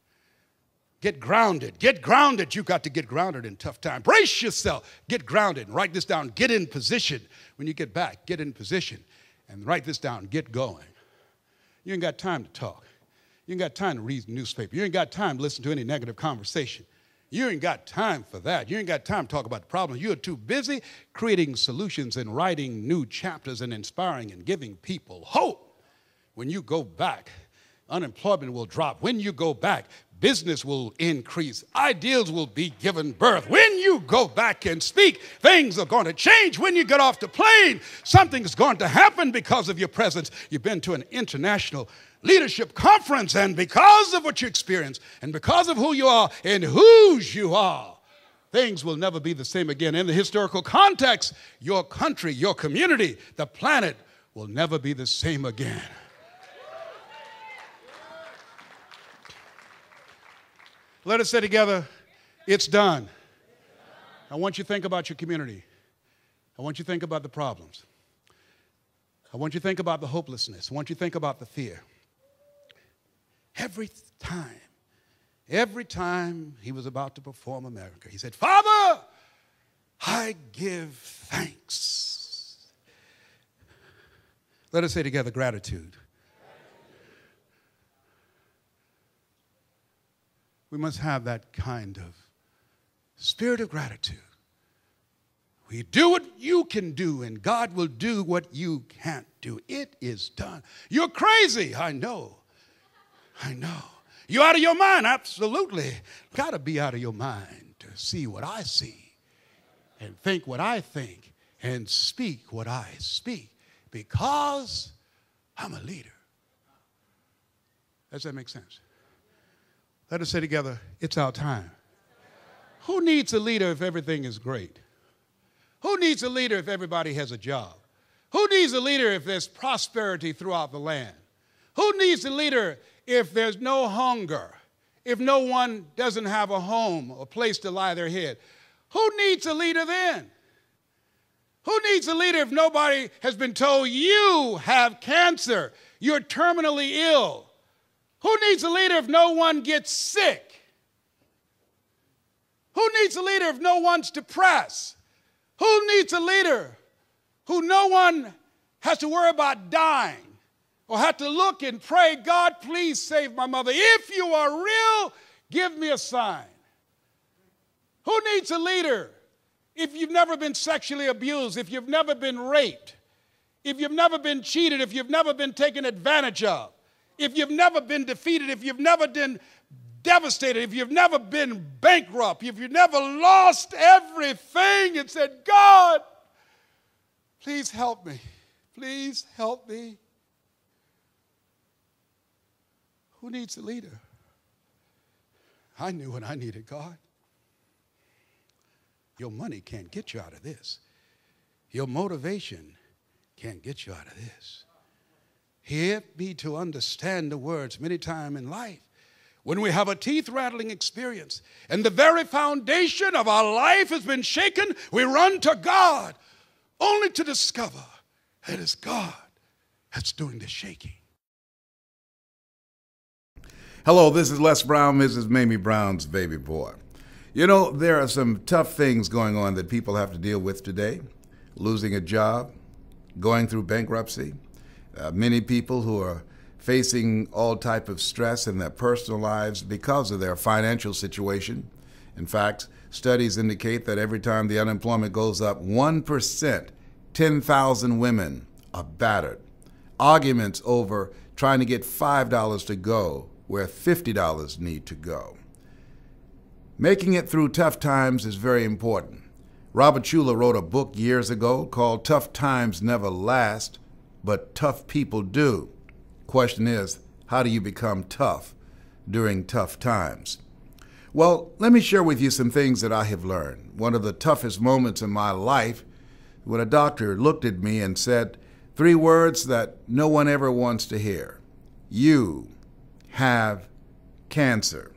Get grounded. Get grounded. You've got to get grounded in tough times. Brace yourself. Get grounded. Write this down. Get in position. When you get back, get in position. And write this down. Get going. You ain't got time to talk. You ain't got time to read the newspaper. You ain't got time to listen to any negative conversation. You ain't got time for that. You ain't got time to talk about the problems. You're too busy creating solutions and writing new chapters and inspiring and giving people hope. When you go back, unemployment will drop. When you go back, business will increase. Ideas will be given birth. When you go back and speak, things are going to change. When you get off the plane, something's going to happen because of your presence. You've been to an international leadership conference, and because of what you experience and because of who you are and whose you are, things will never be the same again. In the historical context, your country, your community, the planet will never be the same again. Let us say together, it's done. I want you to think about your community. I want you to think about the problems. I want you to think about the hopelessness. I want you to think about the fear. Every time Every time he was about to perform America, he said, Father, I give thanks. Let us say together, gratitude. We must have that kind of spirit of gratitude. We do what you can do, and God will do what you can't do. It is done. You're crazy. I know. I know. You out of your mind? Absolutely. Got to be out of your mind to see what I see and think what I think and speak what I speak because I'm a leader. Does that make sense? Let us say together, it's our time. Who needs a leader if everything is great? Who needs a leader if everybody has a job? Who needs a leader if there's prosperity throughout the land? Who needs a leader if there's no hunger? If no one doesn't have a home, a place to lie their head? Who needs a leader then? Who needs a leader if nobody has been told you have cancer, you're terminally ill? Who needs a leader if no one gets sick? Who needs a leader if no one's depressed? Who needs a leader who no one has to worry about dying or have to look and pray, God, please save my mother. If you are real, give me a sign. Who needs a leader if you've never been sexually abused, if you've never been raped, if you've never been cheated, if you've never been taken advantage of, if you've never been defeated, if you've never been devastated, if you've never been bankrupt, if you've never lost everything and said, God, please help me. Please help me. Who needs a leader? I knew when I needed God. Your money can't get you out of this. Your motivation can't get you out of this. Help me to understand the words many times in life. When we have a teeth-rattling experience and the very foundation of our life has been shaken, we run to God only to discover that it's God that's doing the shaking. Hello, this is Les Brown, Missus Mamie Brown's baby boy. You know, there are some tough things going on that people have to deal with today. Losing a job, going through bankruptcy, uh, many people who are facing all type of stress in their personal lives because of their financial situation. In fact, studies indicate that every time the unemployment goes up one percent, ten thousand women are battered. Arguments over trying to get five dollars to go where fifty dollars need to go. Making it through tough times is very important. Robert Schuller wrote a book years ago called Tough Times Never Last, but Tough People Do. Question is, how do you become tough during tough times? Well, let me share with you some things that I have learned. One of the toughest moments in my life, when a doctor looked at me and said three words that no one ever wants to hear. You have cancer.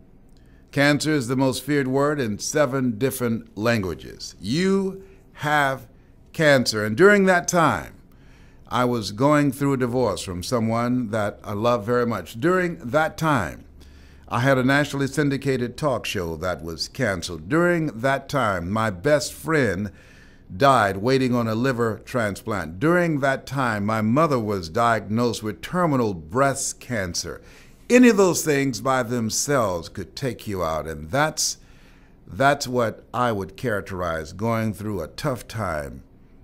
Cancer is the most feared word in seven different languages. You have cancer. And during that time, I was going through a divorce from someone that I love very much. During that time, I had a nationally syndicated talk show that was canceled. During that time, my best friend died waiting on a liver transplant. During that time, my mother was diagnosed with terminal breast cancer. Any of those things by themselves could take you out, and that's, that's what I would characterize going through a tough time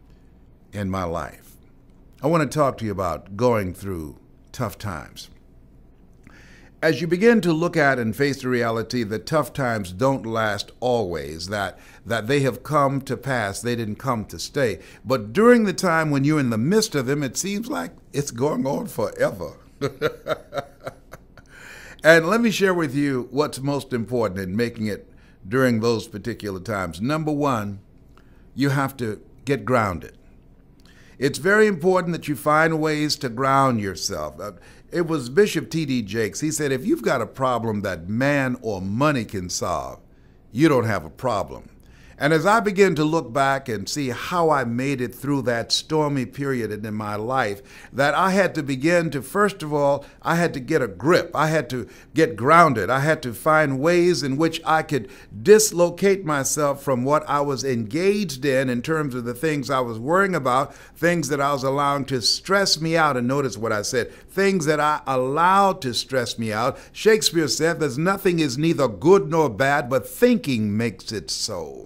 in my life. I want to talk to you about going through tough times. As you begin to look at and face the reality that tough times don't last always, that, that they have come to pass, they didn't come to stay. But during the time when you're in the midst of them, it seems like it's going on forever. And let me share with you what's most important in making it during those particular times. Number one, you have to get grounded. It's very important that you find ways to ground yourself. It was Bishop T D Jakes. He said, if you've got a problem that man or money can solve, you don't have a problem. And as I begin to look back and see how I made it through that stormy period in my life, that I had to begin to, first of all, I had to get a grip. I had to get grounded. I had to find ways in which I could dislocate myself from what I was engaged in in terms of the things I was worrying about, things that I was allowing to stress me out. And notice what I said, things that I allowed to stress me out. Shakespeare said, there's nothing is neither good nor bad, but thinking makes it so.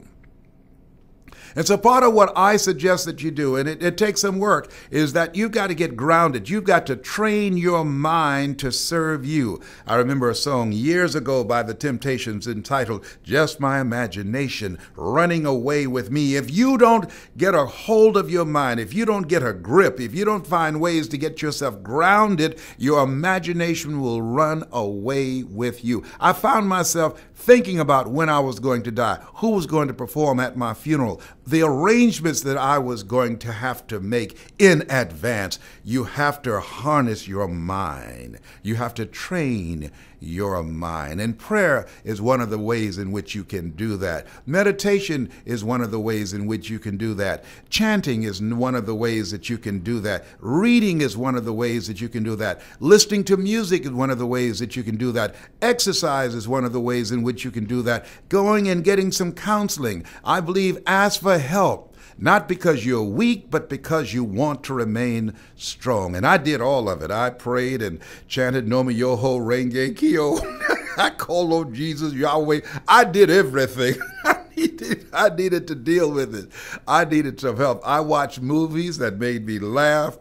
And so part of what I suggest that you do, and it, it takes some work, is that you've got to get grounded. You've got to train your mind to serve you. I remember a song years ago by the Temptations entitled, Just My Imagination Running Away With Me. If you don't get a hold of your mind, if you don't get a grip, if you don't find ways to get yourself grounded, your imagination will run away with you. I found myself thinking about when I was going to die, who was going to perform at my funeral, the arrangements that I was going to have to make in advance. You have to harness your mind. You have to train your mind. And prayer is one of the ways in which you can do that. Meditation is one of the ways in which you can do that. Chanting is one of the ways that you can do that. Reading is one of the ways that you can do that. Listening to music is one of the ways that you can do that. Exercise is one of the ways in which you can do that. Going and getting some counseling. I believe ask for help. Not because you're weak, but because you want to remain strong. And I did all of it. I prayed and chanted Nomi Yoho Renge Kyo. I called on Jesus, Yahweh. I did everything. I needed, I needed to deal with it. I needed some help. I watched movies that made me laugh.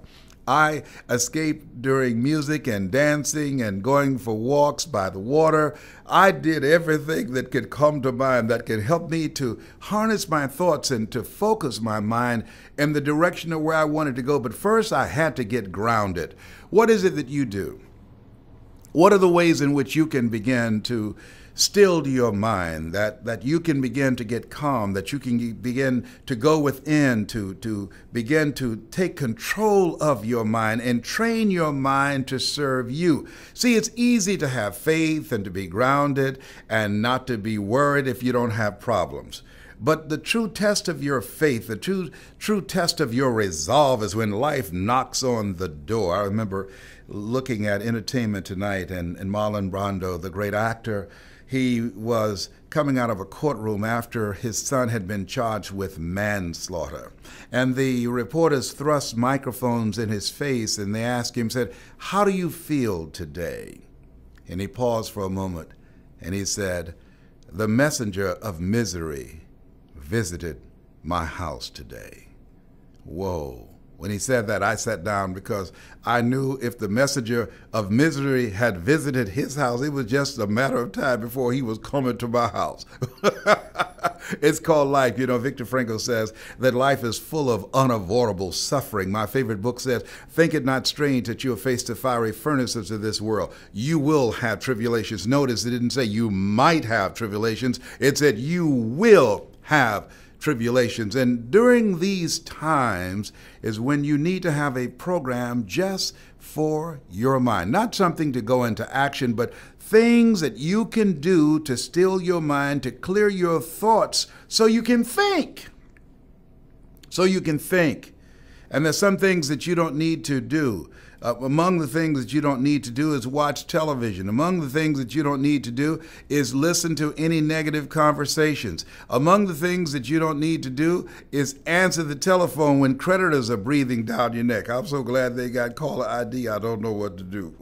I escaped during music and dancing and going for walks by the water. I did everything that could come to mind that could help me to harness my thoughts and to focus my mind in the direction of where I wanted to go. But first, I had to get grounded. What is it that you do? What are the ways in which you can begin to still your mind, that, that you can begin to get calm, that you can begin to go within, to, to begin to take control of your mind and train your mind to serve you? See, it's easy to have faith and to be grounded and not to be worried if you don't have problems. But the true test of your faith, the true, true test of your resolve is when life knocks on the door. I remember looking at Entertainment Tonight, and, and Marlon Brando, the great actor, he was coming out of a courtroom after his son had been charged with manslaughter. And the reporters thrust microphones in his face and they asked him, said, "How do you feel today?" And he paused for a moment and he said, "The messenger of misery visited my house today." Whoa. When he said that, I sat down because I knew if the messenger of misery had visited his house, it was just a matter of time before he was coming to my house. It's called life. You know, Viktor Frankl says that life is full of unavoidable suffering. My favorite book says, "Think it not strange that you are faced to fiery furnaces of this world." You will have tribulations. Notice it didn't say you might have tribulations. It said you will have tribulations. And during these times is when you need to have a program just for your mind. Not something to go into action, but things that you can do to still your mind, to clear your thoughts so you can think. So you can think. And there's some things that you don't need to do. Uh, among the things that you don't need to do is watch television. Among the things that you don't need to do is listen to any negative conversations. Among the things that you don't need to do is answer the telephone when creditors are breathing down your neck. I'm so glad they got caller I D. I don't know what to do.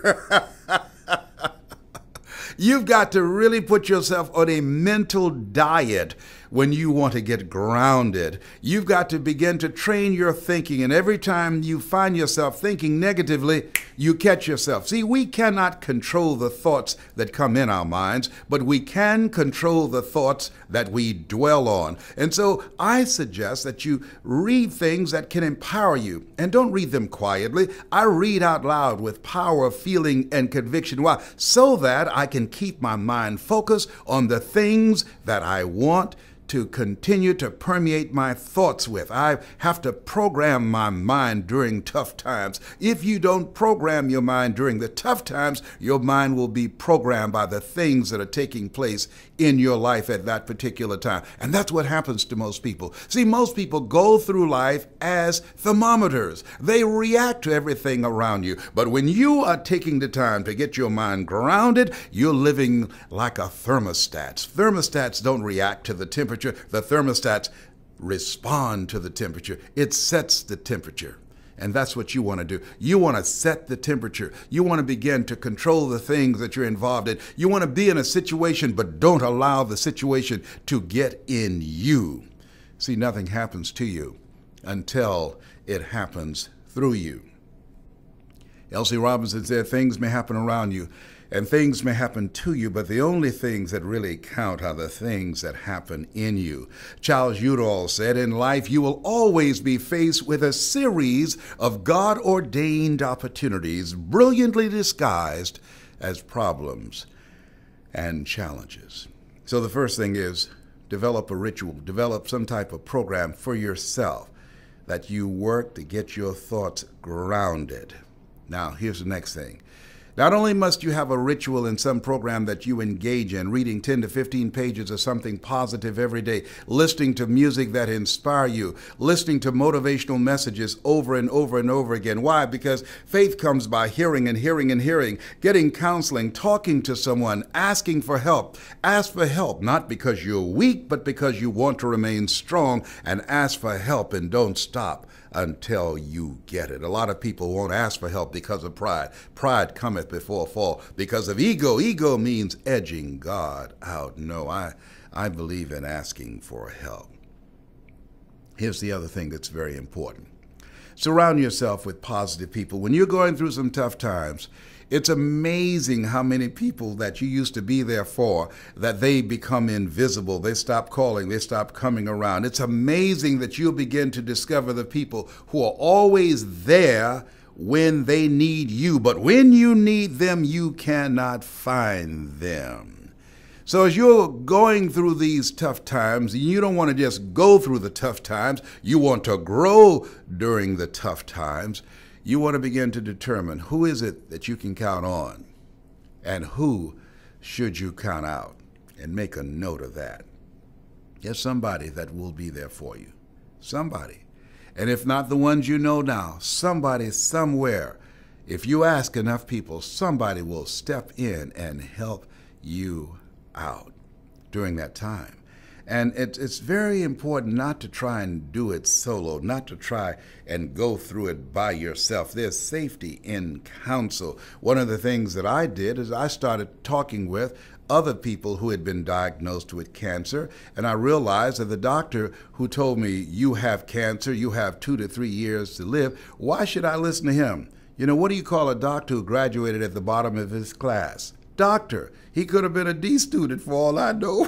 You've got to really put yourself on a mental diet when you want to get grounded. You've got to begin to train your thinking, and every time you find yourself thinking negatively, you catch yourself. See, we cannot control the thoughts that come in our minds, but we can control the thoughts that we dwell on. And so I suggest that you read things that can empower you, and don't read them quietly. I read out loud with power of feeling and conviction. Why? So that I can keep my mind focused on the things that I want to continue to permeate my thoughts with. I have to program my mind during tough times. If you don't program your mind during the tough times, your mind will be programmed by the things that are taking place in your life at that particular time. And that's what happens to most people. See, most people go through life as thermometers. They react to everything around you. But when you are taking the time to get your mind grounded, you're living like a thermostat. Thermostats don't react to the temperature. The thermostats respond to the temperature. It sets the temperature. And that's what you want to do. You want to set the temperature. You want to begin to control the things that you're involved in. You want to be in a situation, but don't allow the situation to get in you. See, nothing happens to you until it happens through you. Elsie Robinson said, things may happen around you and things may happen to you, but the only things that really count are the things that happen in you. Charles Udall said, in life you will always be faced with a series of God-ordained opportunities, brilliantly disguised as problems and challenges. So the first thing is develop a ritual, develop some type of program for yourself that you work to get your thoughts grounded. Now, here's the next thing. Not only must you have a ritual in some program that you engage in, reading ten to fifteen pages of something positive every day, listening to music that inspire you, listening to motivational messages over and over and over again. Why? Because faith comes by hearing and hearing and hearing, getting counseling, talking to someone, asking for help. Ask for help, not because you're weak, but because you want to remain strong, and ask for help and don't stop until you get it. A lot of people won't ask for help because of pride. Pride cometh before a fall. Because of ego. Ego means edging God out. No, I, I believe in asking for help. Here's the other thing that's very important. Surround yourself with positive people. When you're going through some tough times, it's amazing how many people that you used to be there for, that they become invisible. They stop calling. They stop coming around. It's amazing that you'll begin to discover the people who are always there when they need you. But when you need them, you cannot find them. So as you're going through these tough times, you don't want to just go through the tough times. You want to grow during the tough times. You want to begin to determine who is it that you can count on and who should you count out, and make a note of that. There's somebody that will be there for you. Somebody. And if not the ones you know now, somebody somewhere. If you ask enough people, somebody will step in and help you out during that time. And it, it's very important not to try and do it solo, not to try and go through it by yourself. There's safety in counsel. One of the things that I did is I started talking with other people who had been diagnosed with cancer, and I realized that the doctor who told me, you have cancer, you have two to three years to live, why should I listen to him? You know, what do you call a doctor who graduated at the bottom of his class? Doctor. He could have been a D student for all I know.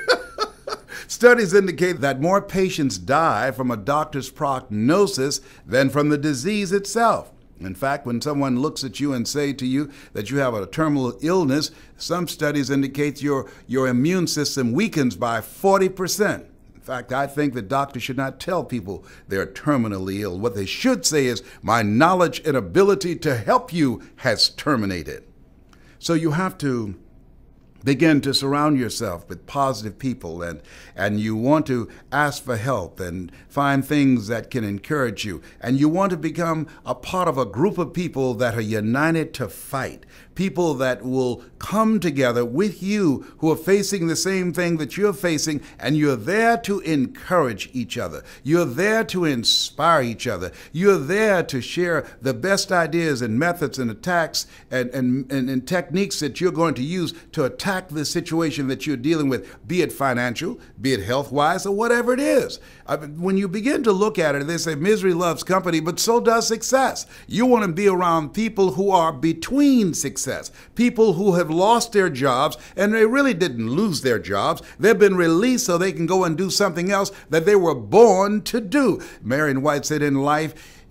Studies indicate that more patients die from a doctor's prognosis than from the disease itself. In fact, when someone looks at you and say to you that you have a terminal illness, some studies indicate your, your immune system weakens by forty percent. In fact, I think that doctors should not tell people they're terminally ill. What they should say is, my knowledge and ability to help you has terminated. So you have to begin to surround yourself with positive people, and, and you want to ask for help and find things that can encourage you. And you want to become a part of a group of people that are united to fight. People that will come together with you who are facing the same thing that you're facing, and you're there to encourage each other. You're there to inspire each other. You're there to share the best ideas and methods and attacks and, and, and, and techniques that you're going to use to attack the situation that you're dealing with, be it financial, be it health-wise, or whatever it is. I mean, when you begin to look at it, they say misery loves company, but so does success. You want to be around people who are between success, people who have lost their jobs, and they really didn't lose their jobs. They've been released so they can go and do something else that they were born to do. Marion White said, in life,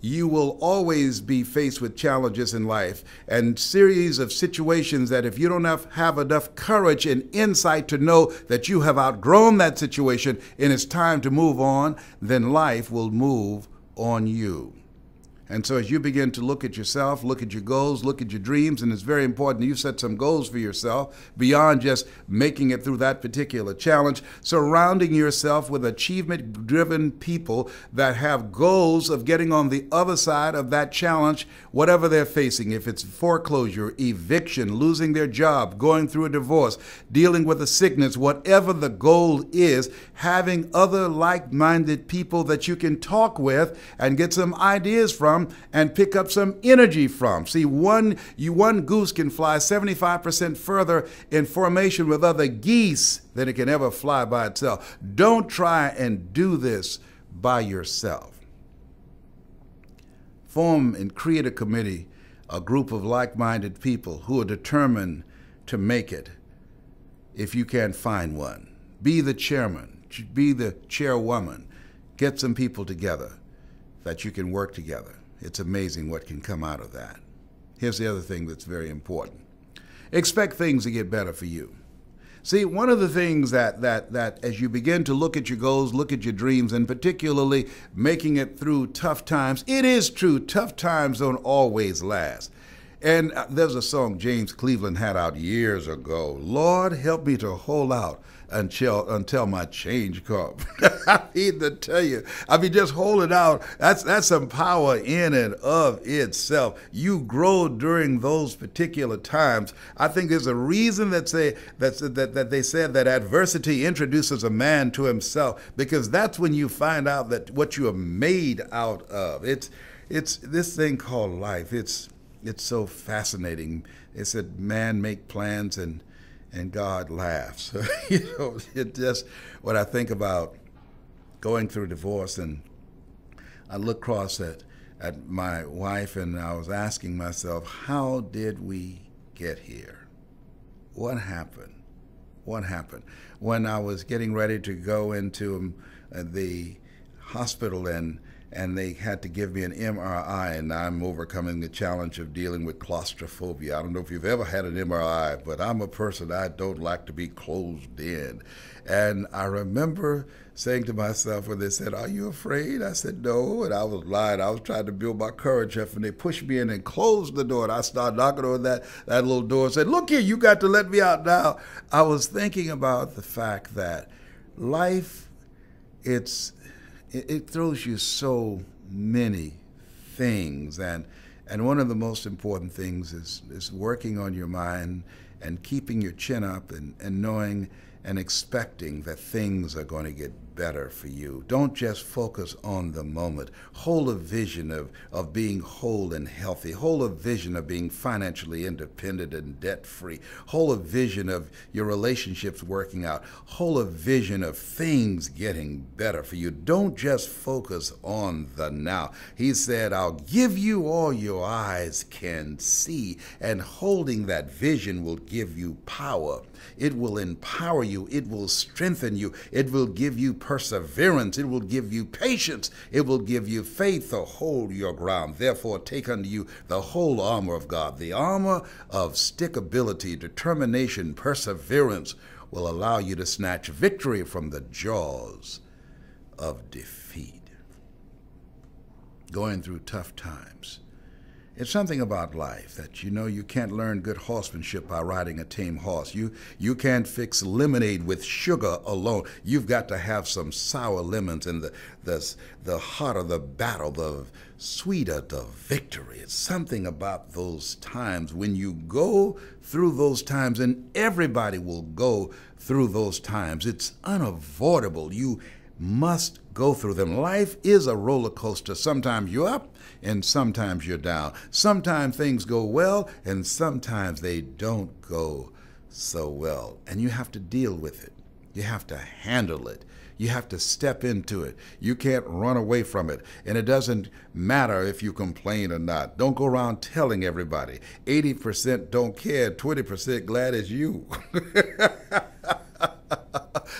you will always be faced with challenges in life and series of situations that if you don't have, have enough courage and insight to know that you have outgrown that situation and it's time to move on, then life will move on you. And so as you begin to look at yourself, look at your goals, look at your dreams, and it's very important you set some goals for yourself beyond just making it through that particular challenge, surrounding yourself with achievement-driven people that have goals of getting on the other side of that challenge, whatever they're facing. If it's foreclosure, eviction, losing their job, going through a divorce, dealing with a sickness, whatever the goal is, having other like-minded people that you can talk with and get some ideas from and pick up some energy from. See, one you one goose can fly seventy-five percent further in formation with other geese than it can ever fly by itself. Don't try and do this by yourself. Form and create a committee, a group of like-minded people who are determined to make it if you can't find one. Be the chairman, be the chairwoman. Get some people together that you can work together. It's amazing what can come out of that. Here's the other thing that's very important. Expect things to get better for you. See, one of the things that, that, that as you begin to look at your goals, look at your dreams, and particularly making it through tough times, it is true, tough times don't always last. And there's a song James Cleveland had out years ago, Lord, help me to hold out until until my change comes. I need to tell you, I mean, just hold it out. That's that's some power in and of itself. You grow during those particular times. I think there's a reason that say that that that they said that adversity introduces a man to himself, because that's when you find out that what you are made out of. It's it's this thing called life. It's it's so fascinating. It said man make plans and and God laughs. You know, it just, when I think about going through divorce, and I look across at, at my wife and I was asking myself, how did we get here? What happened? What happened? When I was getting ready to go into um, the hospital and and they had to give me an M R I, and I'm overcoming the challenge of dealing with claustrophobia. I don't know if you've ever had an M R I, but I'm a person, I don't like to be closed in. And I remember saying to myself when they said, are you afraid? I said, no, and I was lying. I was trying to build my courage up, and they pushed me in and closed the door, and I started knocking on that, that little door and said, look here, you got to let me out now. I was thinking about the fact that life, it's, it throws you so many things, and and one of the most important things is is working on your mind and keeping your chin up and, and knowing and expecting that things are going to get better for you. Don't just focus on the moment. Hold a vision of, of being whole and healthy. Hold a vision of being financially independent and debt-free. Hold a vision of your relationships working out. Hold a vision of things getting better for you. Don't just focus on the now. He said, I'll give you all your eyes can see, and holding that vision will give you power. It will empower you. It will strengthen you. It will give you perseverance. It will give you patience. It will give you faith to hold your ground. Therefore, take unto you the whole armor of God. The armor of stickability, determination, perseverance will allow you to snatch victory from the jaws of defeat. Going through tough times. It's something about life that, you know, you can't learn good horsemanship by riding a tame horse. You you can't fix lemonade with sugar alone. You've got to have some sour lemons, and the the, the hotter the battle, the sweeter the victory. It's something about those times when you go through those times, and everybody will go through those times. It's unavoidable. You must go through them. Life is a roller coaster. Sometimes you're up and sometimes you're down. Sometimes things go well and sometimes they don't go so well. And you have to deal with it. You have to handle it. You have to step into it. You can't run away from it. And it doesn't matter if you complain or not. Don't go around telling everybody. eighty percent don't care, twenty percent glad it's you.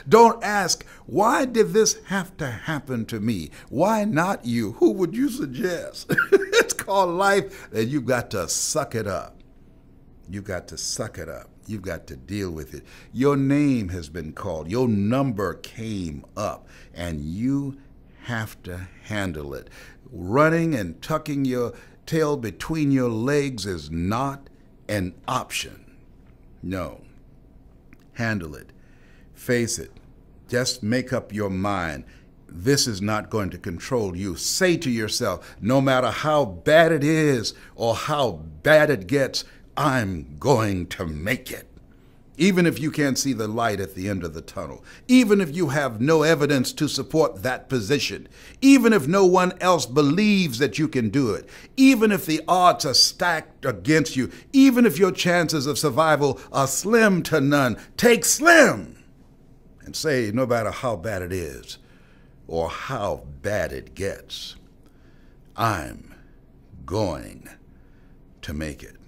Don't ask, why did this have to happen to me? Why not you? Who would you suggest? It's called life, and you've got to suck it up. You've got to suck it up. You've got to deal with it. Your name has been called. Your number came up, and you have to handle it. Running and tucking your tail between your legs is not an option. No. Handle it. Face it. Just make up your mind. This is not going to control you. Say to yourself, no matter how bad it is or how bad it gets, I'm going to make it. Even if you can't see the light at the end of the tunnel, even if you have no evidence to support that position, even if no one else believes that you can do it, even if the odds are stacked against you, even if your chances of survival are slim to none, take slim and say, no matter how bad it is or how bad it gets, I'm going to make it.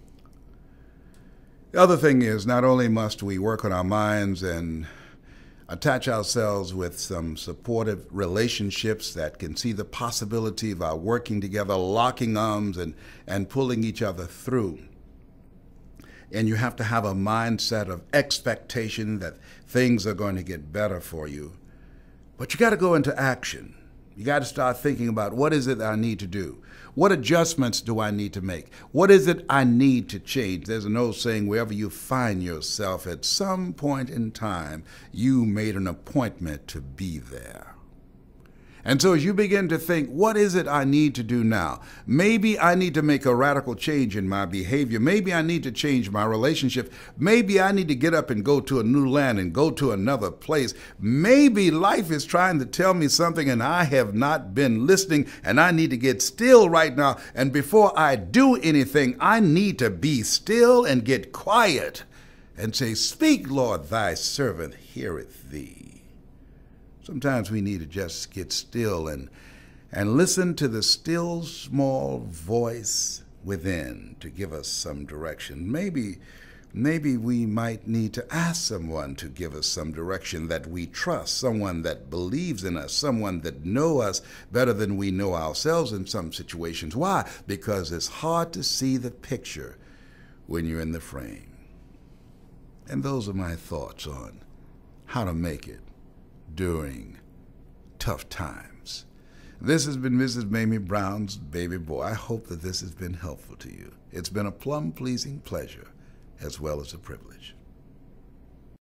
The other thing is, not only must we work on our minds and attach ourselves with some supportive relationships that can see the possibility of our working together, locking arms and, and pulling each other through. And you have to have a mindset of expectation that things are going to get better for you. But you got to go into action. You got to start thinking about, what is it that I need to do? What adjustments do I need to make? What is it I need to change? There's an old saying, wherever you find yourself, at some point in time, you made an appointment to be there. And so as you begin to think, what is it I need to do now? Maybe I need to make a radical change in my behavior. Maybe I need to change my relationship. Maybe I need to get up and go to a new land and go to another place. Maybe life is trying to tell me something and I have not been listening, and I need to get still right now. And before I do anything, I need to be still and get quiet and say, speak, Lord, thy servant heareth thee. Sometimes we need to just get still and, and listen to the still small voice within to give us some direction. Maybe, maybe we might need to ask someone to give us some direction that we trust, someone that believes in us, someone that knows us better than we know ourselves in some situations. Why? Because it's hard to see the picture when you're in the frame. And those are my thoughts on how to make it during tough times. This has been Missus Mamie Brown's Baby Boy. I hope that this has been helpful to you. It's been a plum-pleasing pleasure as well as a privilege.